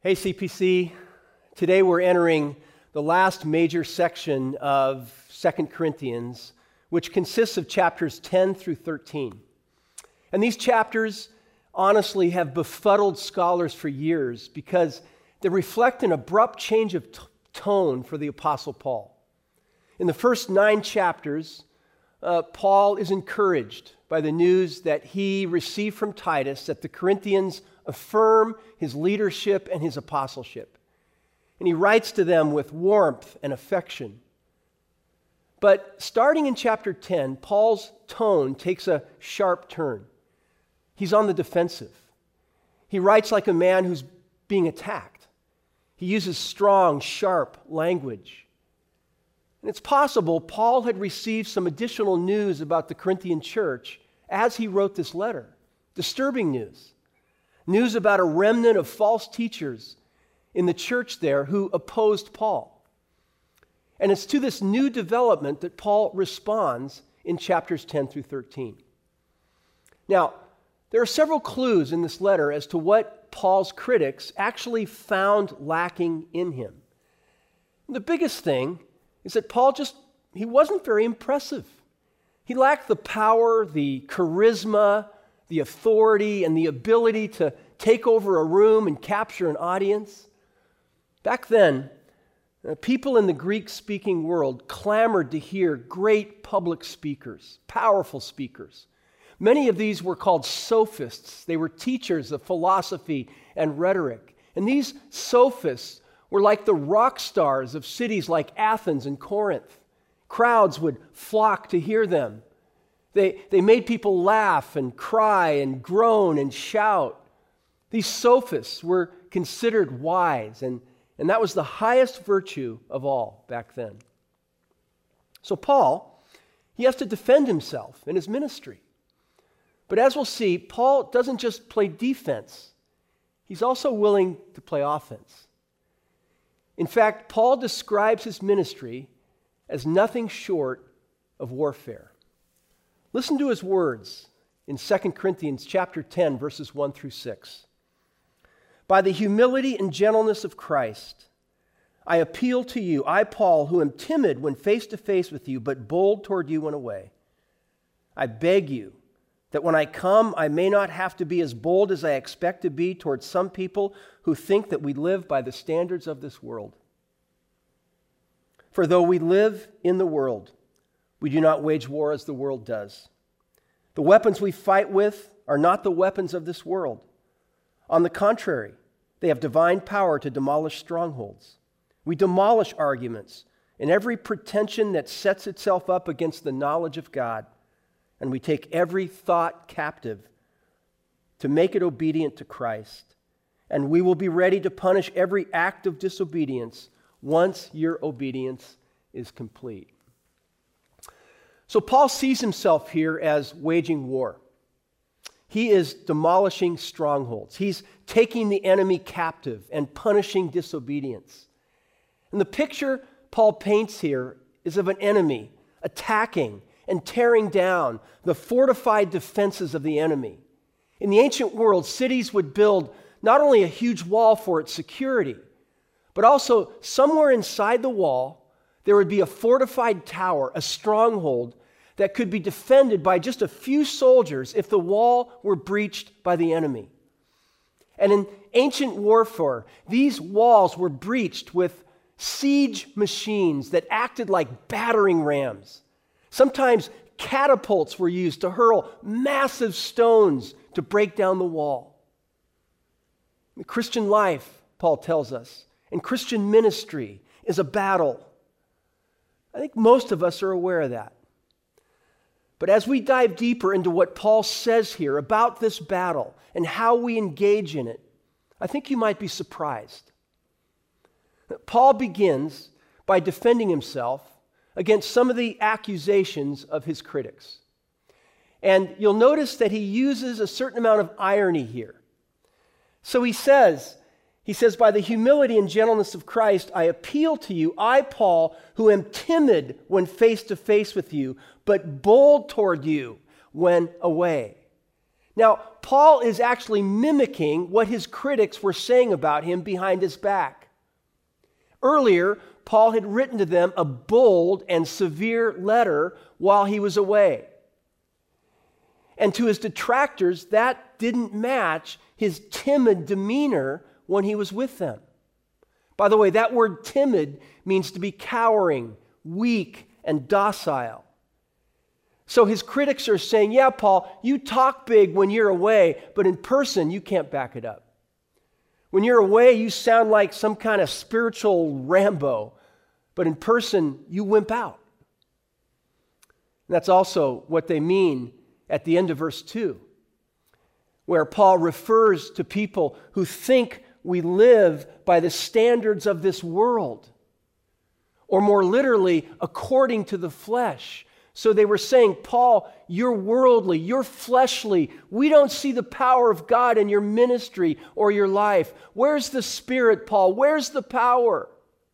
Hey CPC, today we're entering the last major section of 2 Corinthians, which consists of chapters 10 through 13. And these chapters honestly have befuddled scholars for years because they reflect an abrupt change of tone for the Apostle Paul. In the first 9 chapters, Paul is encouraged by the news that he received from Titus that the Corinthians affirm his leadership and his apostleship. And he writes to them with warmth and affection. But starting in chapter 10, Paul's tone takes a sharp turn. He's on the defensive. He writes like a man who's being attacked. He uses strong, sharp language. And it's possible Paul had received some additional news about the Corinthian church as he wrote this letter. Disturbing news. News about a remnant of false teachers in the church there who opposed Paul. And it's to this new development that Paul responds in chapters 10 through 13. Now, there are several clues in this letter as to what Paul's critics actually found lacking in him. And the biggest thing is that Paul he wasn't very impressive. He lacked the power, the charisma, the authority, and the ability to take over a room and capture an audience. Back then, people in the Greek-speaking world clamored to hear great public speakers, powerful speakers. Many of these were called sophists. They were teachers of philosophy and rhetoric. And these sophists were like the rock stars of cities like Athens and Corinth. Crowds would flock to hear them. They made people laugh and cry and groan and shout. These sophists were considered wise, and that was the highest virtue of all back then. So Paul, he has to defend himself in his ministry. But as we'll see, Paul doesn't just play defense. He's also willing to play offense. In fact, Paul describes his ministry as nothing short of warfare. Listen to his words in 2 Corinthians chapter 10, verses 1 through 6. By the humility and gentleness of Christ, I appeal to you, I, Paul, who am timid when face to face with you, but bold toward you when away. I beg you that when I come, I may not have to be as bold as I expect to be towards some people who think that we live by the standards of this world. For though we live in the world, we do not wage war as the world does. The weapons we fight with are not the weapons of this world. On the contrary, they have divine power to demolish strongholds. We demolish arguments and every pretension that sets itself up against the knowledge of God, and we take every thought captive to make it obedient to Christ. And we will be ready to punish every act of disobedience once your obedience is complete. So Paul sees himself here as waging war. He is demolishing strongholds. He's taking the enemy captive and punishing disobedience. And the picture Paul paints here is of an enemy attacking and tearing down the fortified defenses of the enemy. In the ancient world, cities would build not only a huge wall for its security, but also somewhere inside the wall, there would be a fortified tower, a stronghold that could be defended by just a few soldiers if the wall were breached by the enemy. And in ancient warfare, these walls were breached with siege machines that acted like battering rams. Sometimes catapults were used to hurl massive stones to break down the wall. The Christian life, Paul tells us, and Christian ministry is a battle. I think most of us are aware of that. But as we dive deeper into what Paul says here about this battle and how we engage in it, I think you might be surprised. Paul begins by defending himself against some of the accusations of his critics. And you'll notice that he uses a certain amount of irony here. So he says, by the humility and gentleness of Christ, I appeal to you, I, Paul, who am timid when face to face with you, but bold toward you when away. Now, Paul is actually mimicking what his critics were saying about him behind his back. Earlier, Paul had written to them a bold and severe letter while he was away. And to his detractors, that didn't match his timid demeanor when he was with them. By the way, that word timid means to be cowering, weak, and docile. So his critics are saying, yeah, Paul, you talk big when you're away, but in person, you can't back it up. When you're away, you sound like some kind of spiritual Rambo, but in person, you wimp out. And that's also what they mean at the end of verse 2, where Paul refers to people who think we live by the standards of this world, or more literally, according to the flesh. So they were saying, Paul, you're worldly, you're fleshly. We don't see the power of God in your ministry or your life. Where's the Spirit, Paul? Where's the power?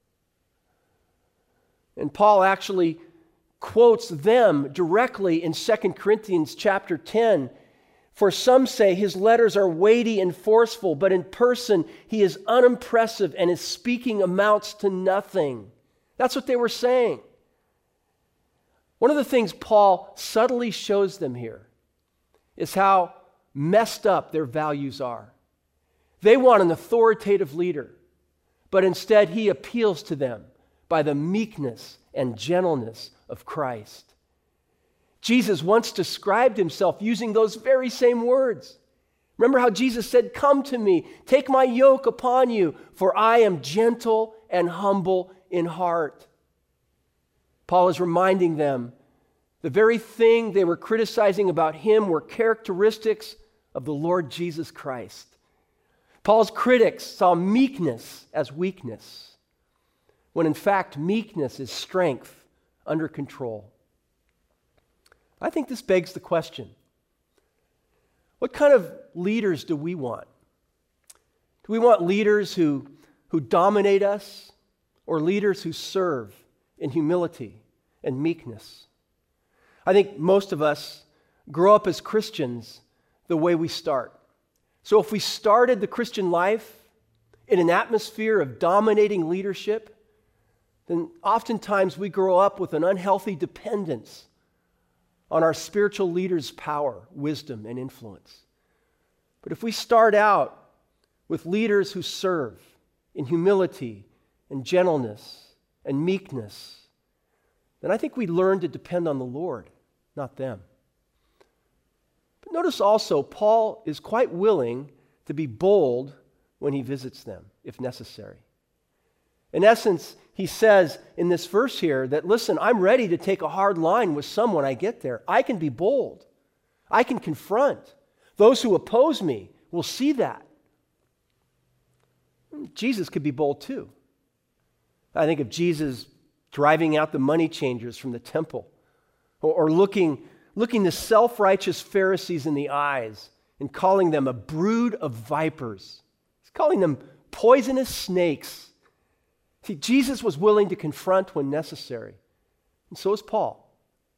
And Paul actually quotes them directly in 2 Corinthians chapter 10. For some say his letters are weighty and forceful, but in person he is unimpressive and his speaking amounts to nothing. That's what they were saying. One of the things Paul subtly shows them here is how messed up their values are. They want an authoritative leader, but instead he appeals to them by the meekness and gentleness of Christ. Jesus once described himself using those very same words. Remember how Jesus said, "Come to me, take my yoke upon you, for I am gentle and humble in heart." Paul is reminding them the very thing they were criticizing about him were characteristics of the Lord Jesus Christ. Paul's critics saw meekness as weakness, when in fact meekness is strength under control. I think this begs the question, what kind of leaders do we want? Do we want leaders who dominate us, or leaders who serve in humility and meekness? I think most of us grow up as Christians the way we start. So if we started the Christian life in an atmosphere of dominating leadership, then oftentimes we grow up with an unhealthy dependence on our spiritual leaders' power, wisdom, and influence. But if we start out with leaders who serve in humility and gentleness and meekness, then I think we learn to depend on the Lord, not them. But notice also, Paul is quite willing to be bold when he visits them, if necessary. In essence, he says in this verse here that, listen, I'm ready to take a hard line with someone I get there. I can be bold. I can confront. Those who oppose me will see that. Jesus could be bold too. I think of Jesus driving out the money changers from the temple, or looking the self-righteous Pharisees in the eyes and calling them a brood of vipers. He's calling them poisonous snakes. See, Jesus was willing to confront when necessary, and so is Paul.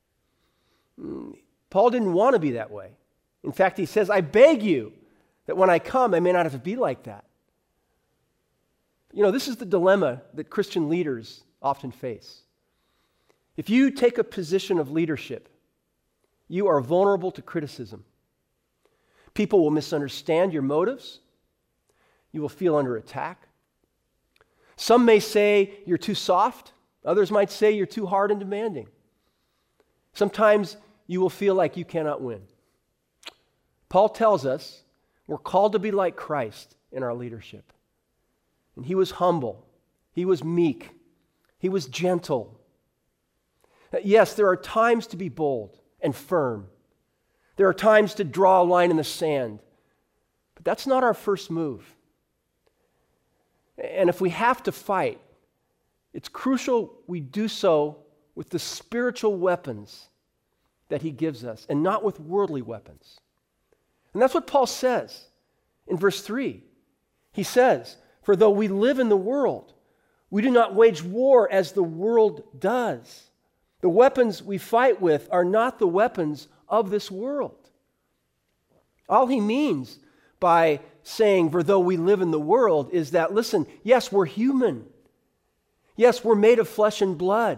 Paul didn't want to be that way. In fact, he says, I beg you that when I come, I may not have to be like that. You know, this is the dilemma that Christian leaders often face. If you take a position of leadership, you are vulnerable to criticism. People will misunderstand your motives. You will feel under attack. Some may say you're too soft. Others might say you're too hard and demanding. Sometimes you will feel like you cannot win. Paul tells us we're called to be like Christ in our leadership. And he was humble. He was meek. He was gentle. Yes, there are times to be bold and firm. There are times to draw a line in the sand. But that's not our first move. And if we have to fight, it's crucial we do so with the spiritual weapons that he gives us and not with worldly weapons. And that's what Paul says in verse 3. He says, "For though we live in the world, we do not wage war as the world does. The weapons we fight with are not the weapons of this world." All he means by saying, for though we live in the world, is that, listen, yes, we're human. Yes, we're made of flesh and blood.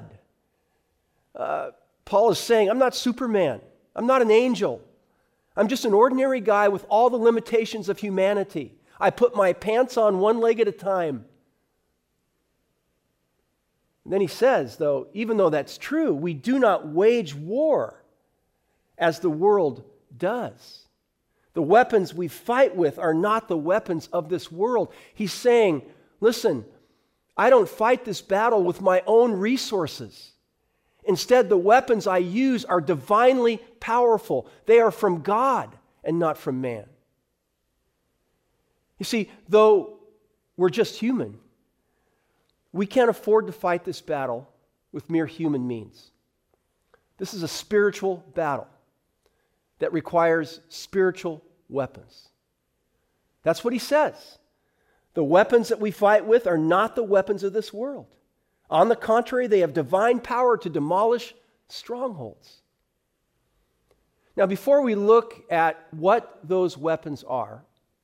Paul is saying, I'm not Superman. I'm not an angel. I'm just an ordinary guy with all the limitations of humanity. I put my pants on one leg at a time. And then he says, though, even though that's true, we do not wage war as the world does. The weapons we fight with are not the weapons of this world. He's saying, listen, I don't fight this battle with my own resources. Instead, the weapons I use are divinely powerful. They are from God and not from man. You see, though we're just human, we can't afford to fight this battle with mere human means. This is a spiritual battle that requires spiritual weapons. That's what he says. The weapons that we fight with are not the weapons of this world. On the contrary, they have divine power to demolish strongholds. Now, before we look at what those weapons are,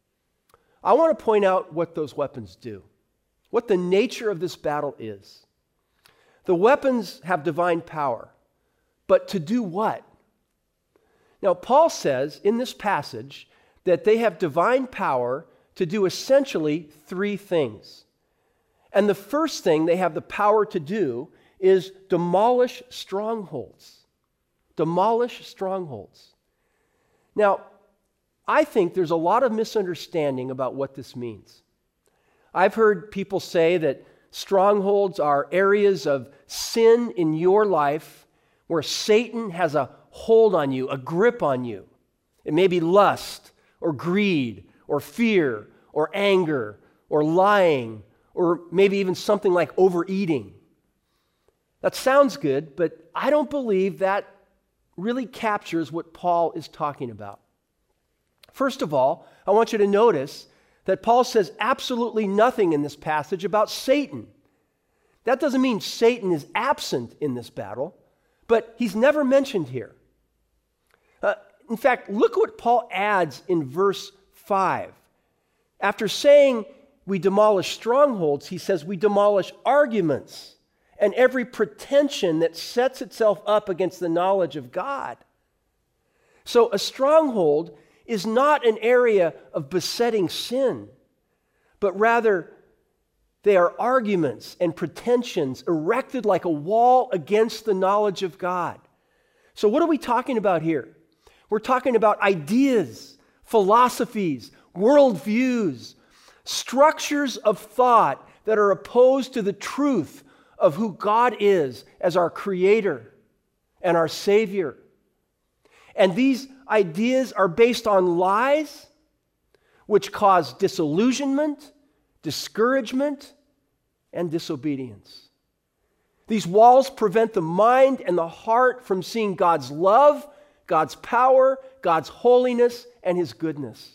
I want to point out what those weapons do, what the nature of this battle is. The weapons have divine power, but to do what? Now, Paul says in this passage that they have divine power to do essentially three things. And the first thing they have the power to do is demolish strongholds. Demolish strongholds. Now, I think there's a lot of misunderstanding about what this means. I've heard people say that strongholds are areas of sin in your life where Satan has a hold on you, a grip on you. It may be lust or greed or fear or anger or lying or maybe even something like overeating. That sounds good, but I don't believe that really captures what Paul is talking about. First of all, I want you to notice that Paul says absolutely nothing in this passage about Satan. That doesn't mean Satan is absent in this battle, but he's never mentioned here. In fact, look what Paul adds in verse 5. After saying we demolish strongholds, he says we demolish arguments and every pretension that sets itself up against the knowledge of God. So a stronghold is not an area of besetting sin, but rather they are arguments and pretensions erected like a wall against the knowledge of God. So what are we talking about here? We're talking about ideas, philosophies, worldviews, structures of thought that are opposed to the truth of who God is as our Creator and our Savior. And these ideas are based on lies which cause disillusionment, discouragement, and disobedience. These walls prevent the mind and the heart from seeing God's love, God's power, God's holiness, and His goodness.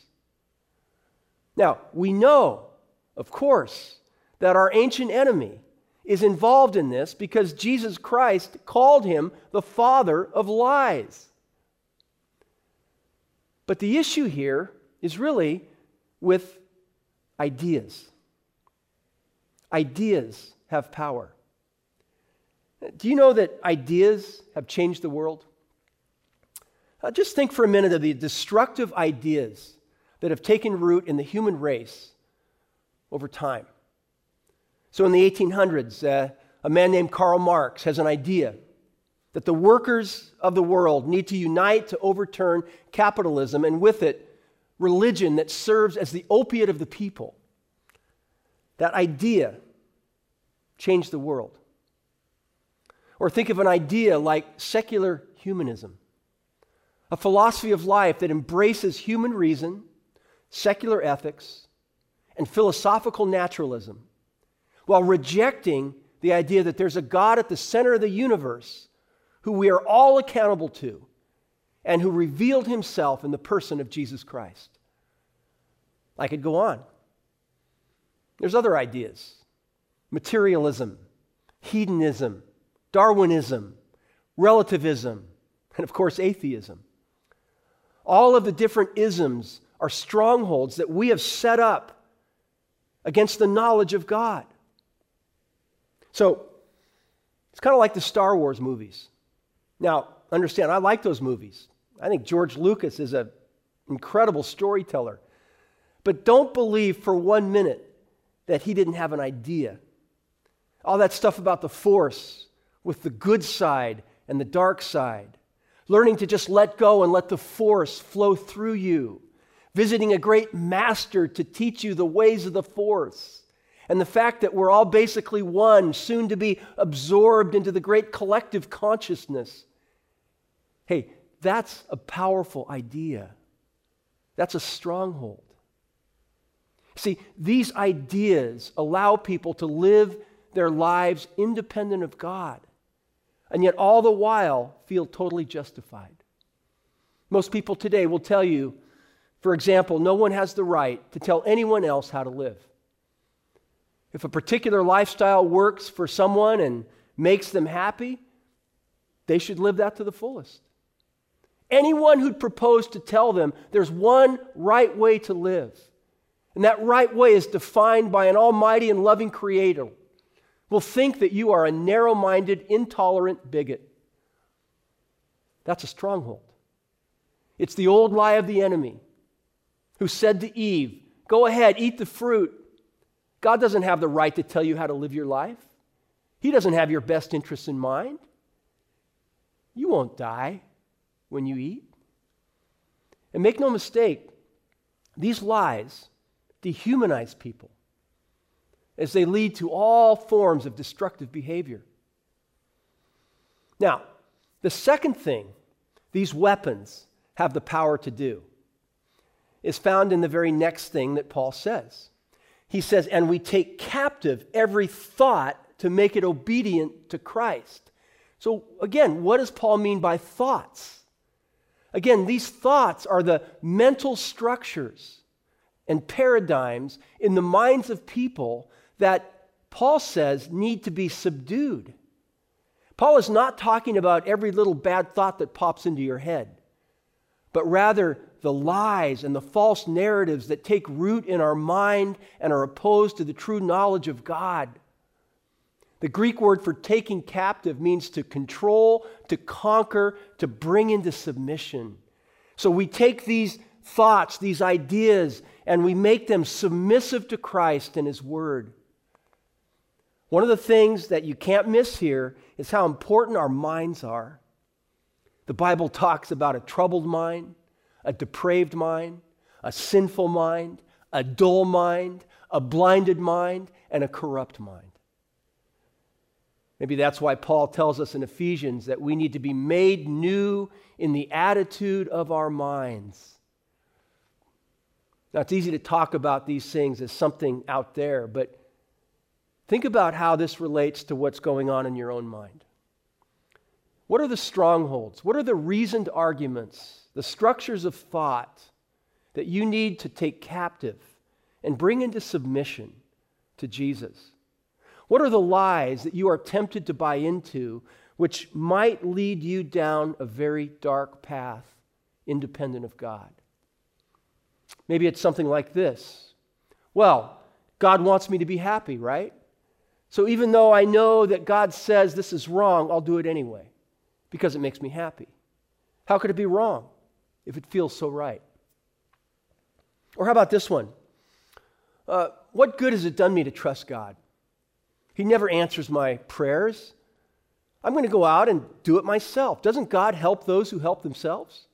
Now, we know, of course, that our ancient enemy is involved in this because Jesus Christ called him the father of lies. But the issue here is really with ideas. Ideas have power. Do you know that ideas have changed the world? Just think for a minute of the destructive ideas that have taken root in the human race over time. So in the 1800s, a man named Karl Marx has an idea that the workers of the world need to unite to overturn capitalism, and with it, religion that serves as the opiate of the people. That idea changed the world. Or think of an idea like secular humanism, a philosophy of life that embraces human reason, secular ethics, and philosophical naturalism, while rejecting the idea that there's a God at the center of the universe who we are all accountable to and who revealed himself in the person of Jesus Christ. I could go on. There's other ideas: materialism, hedonism, Darwinism, relativism, and of course atheism. All of the different isms are strongholds that we have set up against the knowledge of God. So, it's kind of like the Star Wars movies. Now, understand, I like those movies. I think George Lucas is an incredible storyteller. But don't believe for 1 minute that he didn't have an idea. All that stuff about the Force with the good side and the dark side. Learning to just let go and let the Force flow through you. Visiting a great master to teach you the ways of the Force. And the fact that we're all basically one, soon to be absorbed into the great collective consciousness. Hey, that's a powerful idea. That's a stronghold. See, these ideas allow people to live their lives independent of God, and yet all the while feel totally justified. Most people today will tell you, for example, no one has the right to tell anyone else how to live. If a particular lifestyle works for someone and makes them happy, they should live that to the fullest. Anyone who'd propose to tell them there's one right way to live, and that right way is defined by an almighty and loving creator, will think that you are a narrow-minded, intolerant bigot. That's a stronghold. It's the old lie of the enemy who said to Eve, go ahead, eat the fruit. God doesn't have the right to tell you how to live your life. He doesn't have your best interests in mind. You won't die when you eat. And make no mistake, these lies dehumanize people as they lead to all forms of destructive behavior. Now, the second thing these weapons have the power to do is found in the very next thing that Paul says. He says, and we take captive every thought to make it obedient to Christ. So again, what does Paul mean by thoughts? Again, these thoughts are the mental structures and paradigms in the minds of people that Paul says need to be subdued. Paul is not talking about every little bad thought that pops into your head, but rather the lies and the false narratives that take root in our mind and are opposed to the true knowledge of God. The Greek word for taking captive means to control, to conquer, to bring into submission. So we take these thoughts, these ideas, and we make them submissive to Christ and His Word. One of the things that you can't miss here is how important our minds are. The Bible talks about a troubled mind, a depraved mind, a sinful mind, a dull mind, a blinded mind, and a corrupt mind. Maybe that's why Paul tells us in Ephesians that we need to be made new in the attitude of our minds. Now, it's easy to talk about these things as something out there, but think about how this relates to what's going on in your own mind. What are the strongholds? What are the reasoned arguments, the structures of thought that you need to take captive and bring into submission to Jesus? What are the lies that you are tempted to buy into which might lead you down a very dark path independent of God? Maybe it's something like this. Well, God wants me to be happy, right? So even though I know that God says this is wrong, I'll do it anyway because it makes me happy. How could it be wrong if it feels so right? Or how about this one? What good has it done me to trust God? He never answers my prayers. I'm going to go out and do it myself. Doesn't God help those who help themselves?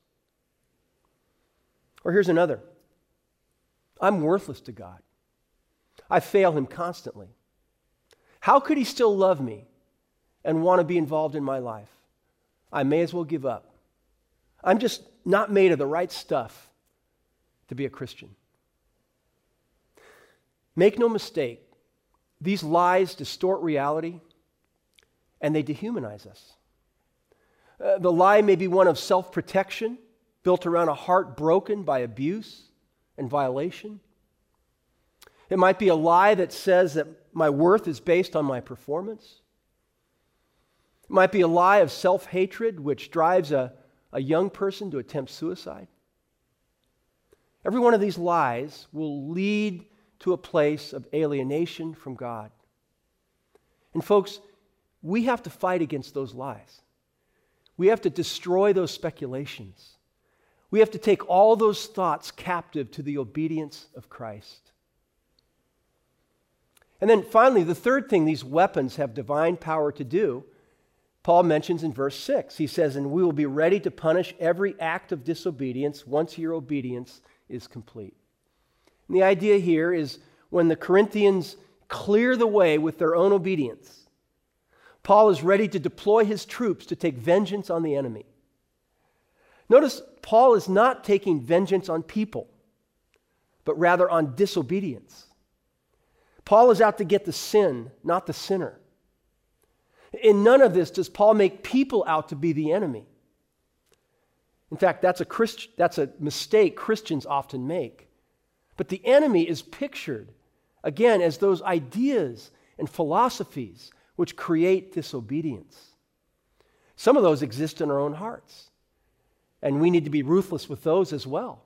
Or here's another. I'm worthless to God. I fail Him constantly. How could He still love me and want to be involved in my life? I may as well give up. I'm just not made of the right stuff to be a Christian. Make no mistake, these lies distort reality and they dehumanize us. The lie may be one of self-protection, built around a heart broken by abuse and violation. It might be a lie that says that my worth is based on my performance. It might be a lie of self-hatred which drives a young person to attempt suicide. Every one of these lies will lead to a place of alienation from God. And folks, we have to fight against those lies. We have to destroy those speculations. We have to take all those thoughts captive to the obedience of Christ. And then finally, the third thing these weapons have divine power to do, Paul mentions in verse 6. He says, "And we will be ready to punish every act of disobedience once your obedience is complete." And the idea here is when the Corinthians clear the way with their own obedience, Paul is ready to deploy his troops to take vengeance on the enemy. Notice, Paul is not taking vengeance on people, but rather on disobedience. Paul is out to get the sin, not the sinner. In none of this does Paul make people out to be the enemy. In fact, that's a mistake Christians often make. But the enemy is pictured, again, as those ideas and philosophies which create disobedience. Some of those exist in our own hearts, and we need to be ruthless with those as well.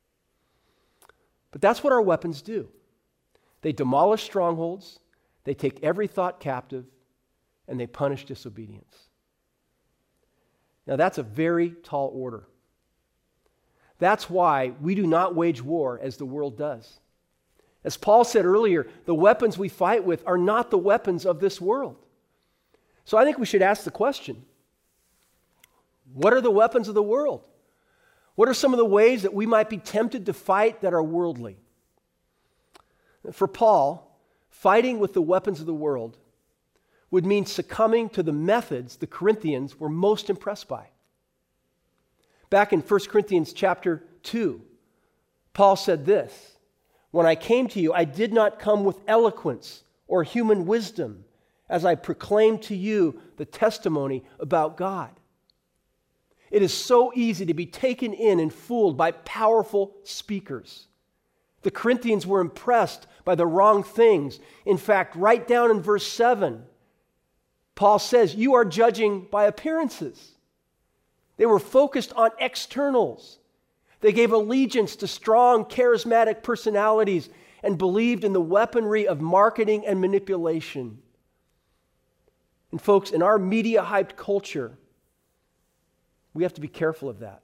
But that's what our weapons do. They demolish strongholds, they take every thought captive, and they punish disobedience. Now, that's a very tall order. That's why we do not wage war as the world does. As Paul said earlier, the weapons we fight with are not the weapons of this world. So I think we should ask the question, what are the weapons of the world? What are some of the ways that we might be tempted to fight that are worldly? For Paul, fighting with the weapons of the world would mean succumbing to the methods the Corinthians were most impressed by. Back in 1 Corinthians chapter 2, Paul said this, "When I came to you, I did not come with eloquence or human wisdom, as I proclaimed to you the testimony about God." It is so easy to be taken in and fooled by powerful speakers. The Corinthians were impressed by the wrong things. In fact, right down in verse 7, Paul says, "You are judging by appearances." They were focused on externals. They gave allegiance to strong, charismatic personalities and believed in the weaponry of marketing and manipulation. And folks, in our media-hyped culture, we have to be careful of that.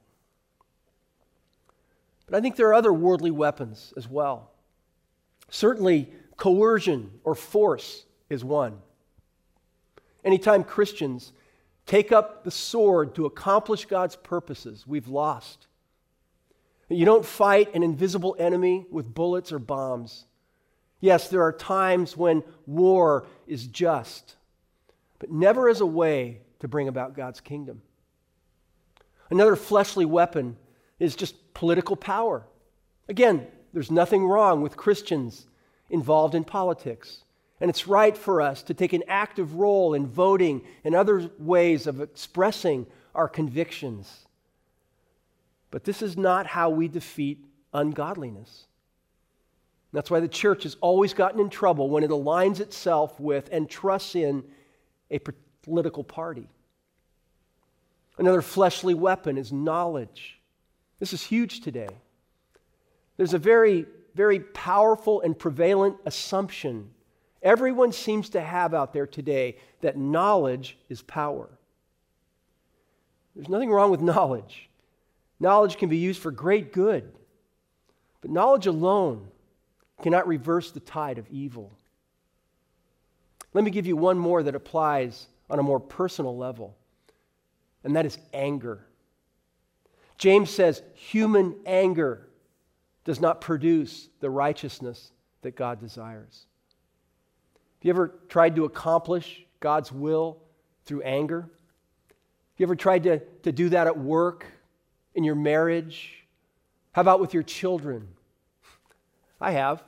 But I think there are other worldly weapons as well. Certainly, coercion or force is one. Anytime Christians take up the sword to accomplish God's purposes, we've lost. You don't fight an invisible enemy with bullets or bombs. Yes, there are times when war is just, but never as a way to bring about God's kingdom. Another fleshly weapon is just political power. Again, there's nothing wrong with Christians involved in politics. And it's right for us to take an active role in voting and other ways of expressing our convictions. But this is not how we defeat ungodliness. That's why the church has always gotten in trouble when it aligns itself with and trusts in a political party. Another fleshly weapon is knowledge. This is huge today. There's a very, very powerful and prevalent assumption everyone seems to have out there today that knowledge is power. There's nothing wrong with knowledge. Knowledge can be used for great good, but knowledge alone cannot reverse the tide of evil. Let me give you one more that applies on a more personal level, and that is anger. James says human anger does not produce the righteousness that God desires. Have you ever tried to accomplish God's will through anger? Have you ever tried to do that at work, in your marriage? How about with your children? I have.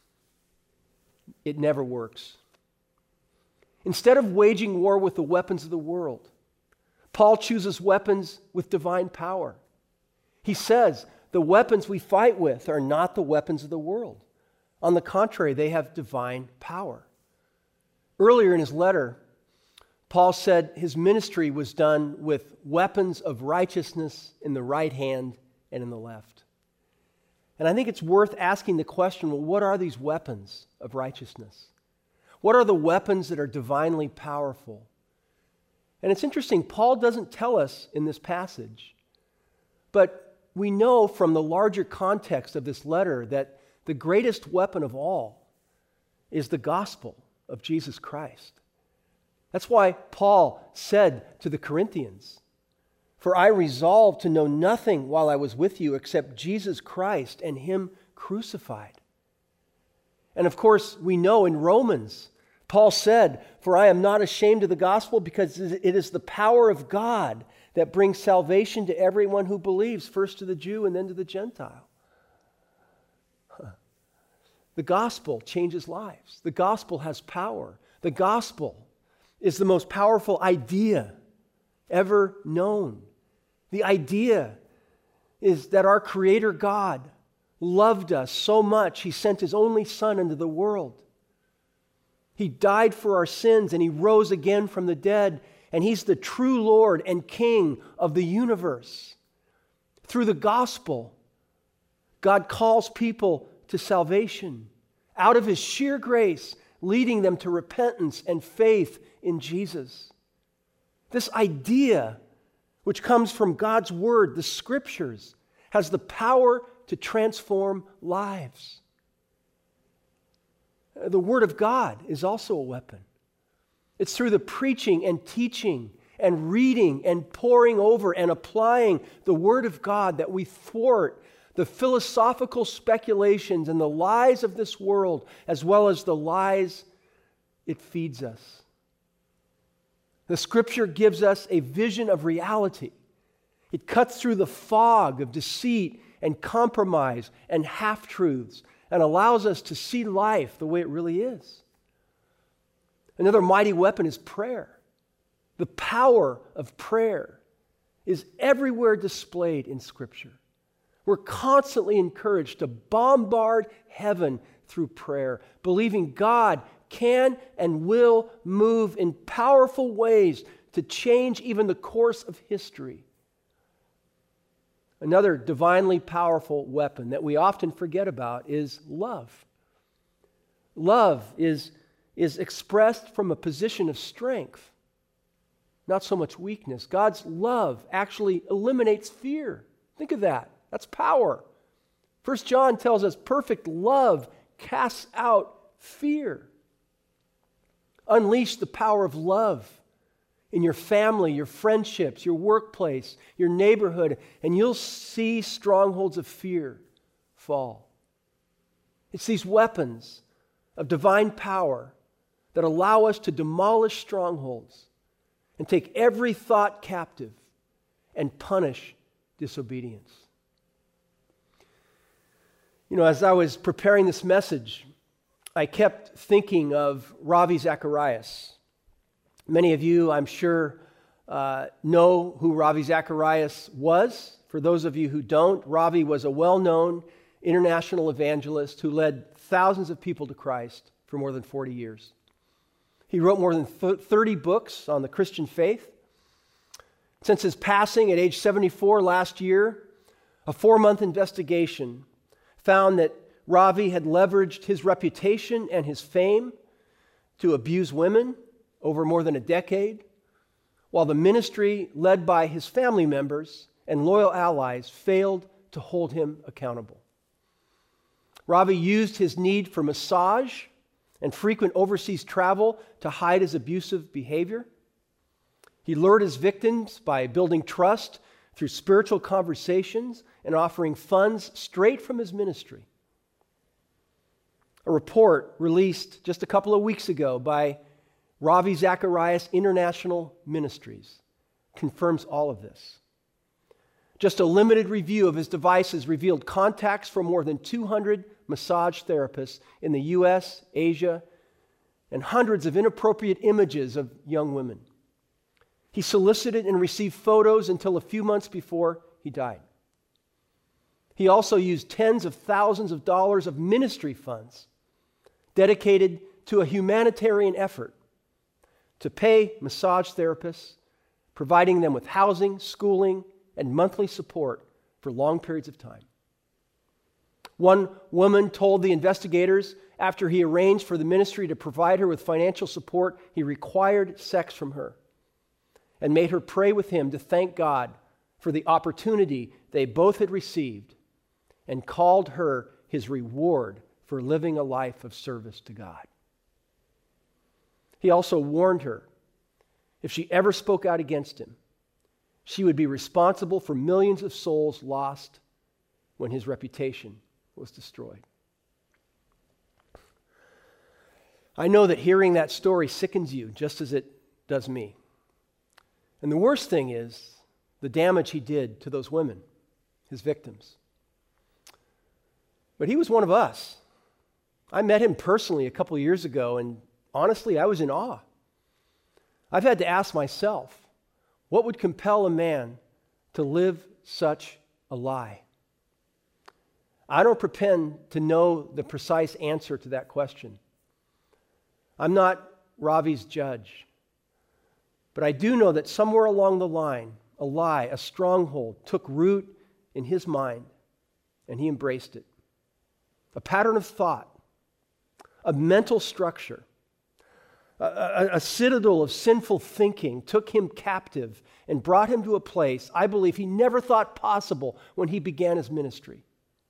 It never works. Instead of waging war with the weapons of the world, Paul chooses weapons with divine power. He says, the weapons we fight with are not the weapons of the world. On the contrary, they have divine power. Earlier in his letter, Paul said his ministry was done with weapons of righteousness in the right hand and in the left. And I think it's worth asking the question, well, what are these weapons of righteousness? What are the weapons that are divinely powerful? And it's interesting, Paul doesn't tell us in this passage, but we know from the larger context of this letter that the greatest weapon of all is the gospel of Jesus Christ. That's why Paul said to the Corinthians, "For I resolved to know nothing while I was with you except Jesus Christ and Him crucified." And of course, we know in Romans, Paul said, "For I am not ashamed of the gospel because it is the power of God that brings salvation to everyone who believes, first to the Jew and then to the Gentile." The gospel changes lives. The gospel has power. The gospel is the most powerful idea ever known. The idea is that our Creator God loved us so much, He sent His only Son into the world. He died for our sins and He rose again from the dead, and He's the true Lord and King of the universe. Through the gospel, God calls people to salvation out of His sheer grace, leading them to repentance and faith in Jesus. This idea, which comes from God's Word, the Scriptures, has the power to transform lives. The Word of God is also a weapon. It's through the preaching and teaching and reading and poring over and applying the Word of God that we thwart the philosophical speculations and the lies of this world, as well as the lies it feeds us. The Scripture gives us a vision of reality. It cuts through the fog of deceit and compromise and half-truths and allows us to see life the way it really is. Another mighty weapon is prayer. The power of prayer is everywhere displayed in Scripture. We're constantly encouraged to bombard heaven through prayer, believing God can and will move in powerful ways to change even the course of history. Another divinely powerful weapon that we often forget about is love. Love is expressed from a position of strength, not so much weakness. God's love actually eliminates fear. Think of that. That's power. 1 John tells us perfect love casts out fear. Unleash the power of love in your family, your friendships, your workplace, your neighborhood, and you'll see strongholds of fear fall. It's these weapons of divine power that allow us to demolish strongholds and take every thought captive and punish disobedience. You know, as I was preparing this message, I kept thinking of Ravi Zacharias. Many of you, I'm sure, know who Ravi Zacharias was. For those of you who don't, Ravi was a well-known international evangelist who led thousands of people to Christ for more than 40 years. He wrote more than 30 books on the Christian faith. Since his passing at age 74 last year, a 4-month investigation found that Ravi had leveraged his reputation and his fame to abuse women over more than a decade, while the ministry led by his family members and loyal allies failed to hold him accountable. Ravi used his need for massage and frequent overseas travel to hide his abusive behavior. He lured his victims by building trust through spiritual conversations and offering funds straight from his ministry. A report released just a couple of weeks ago by Ravi Zacharias International Ministries confirms all of this. Just a limited review of his devices revealed contacts from more than 200 massage therapists in the U.S., Asia, and hundreds of inappropriate images of young women. He solicited and received photos until a few months before he died. He also used tens of thousands of dollars of ministry funds dedicated to a humanitarian effort to pay massage therapists, providing them with housing, schooling, and monthly support for long periods of time. One woman told the investigators after he arranged for the ministry to provide her with financial support, he required sex from her and made her pray with him to thank God for the opportunity they both had received and called her his reward for living a life of service to God. He also warned her if she ever spoke out against him, she would be responsible for millions of souls lost when his reputation was destroyed. I know that hearing that story sickens you just as it does me. And the worst thing is the damage he did to those women, his victims. But he was one of us. I met him personally a couple of years ago, and honestly, I was in awe. I've had to ask myself, what would compel a man to live such a lie? I don't pretend to know the precise answer to that question. I'm not Ravi's judge. But I do know that somewhere along the line, a lie, a stronghold, took root in his mind, and he embraced it. A pattern of thought, a mental structure, a citadel of sinful thinking took him captive and brought him to a place I believe he never thought possible when he began his ministry.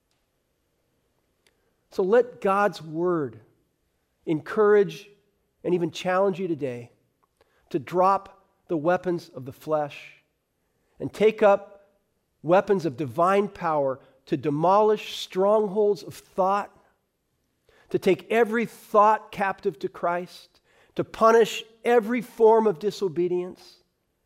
So let God's word encourage and even challenge you today to drop the weapons of the flesh and take up weapons of divine power to demolish strongholds of thought, to take every thought captive to Christ, to punish every form of disobedience.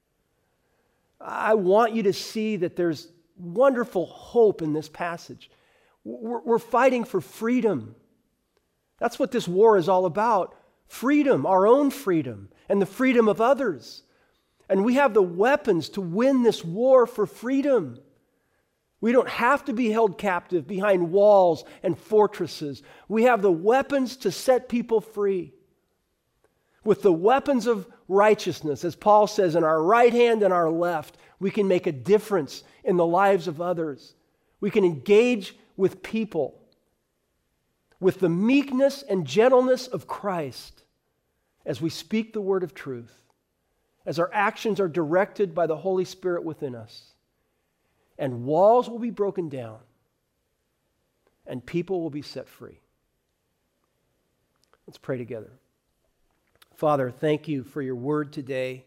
I want you to see that there's wonderful hope in this passage. We're fighting for freedom. That's what this war is all about. Freedom, our own freedom, and the freedom of others. And we have the weapons to win this war for freedom. We don't have to be held captive behind walls and fortresses. We have the weapons to set people free. With the weapons of righteousness, as Paul says, in our right hand and our left, we can make a difference in the lives of others. We can engage with people with the meekness and gentleness of Christ as we speak the word of truth, as our actions are directed by the Holy Spirit within us. And walls will be broken down, and people will be set free. Let's pray together. Father, thank you for your word today.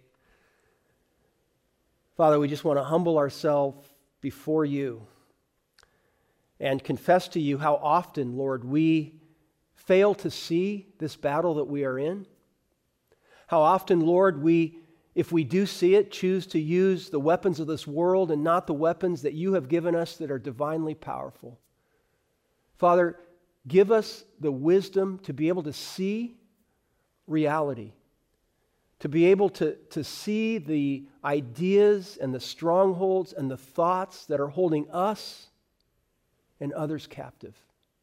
Father, we just want to humble ourselves before you and confess to you how often, Lord, we fail to see this battle that we are in. How often, Lord, if we do see it, choose to use the weapons of this world and not the weapons that you have given us that are divinely powerful. Father, give us the wisdom to be able to see reality, to be able to see the ideas and the strongholds and the thoughts that are holding us and others captive.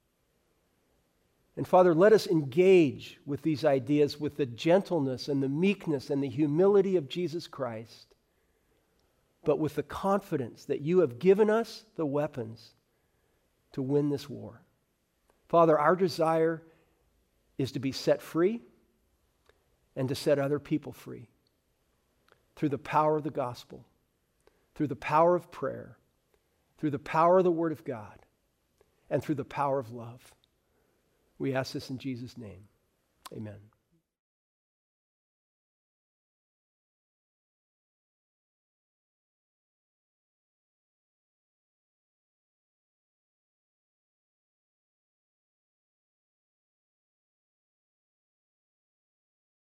And Father, let us engage with these ideas with the gentleness and the meekness and the humility of Jesus Christ, but with the confidence that you have given us the weapons to win this war. Father, our desire is to be set free and to set other people free through the power of the gospel, through the power of prayer, through the power of the Word of God, and through the power of love. We ask this in Jesus' name. Amen.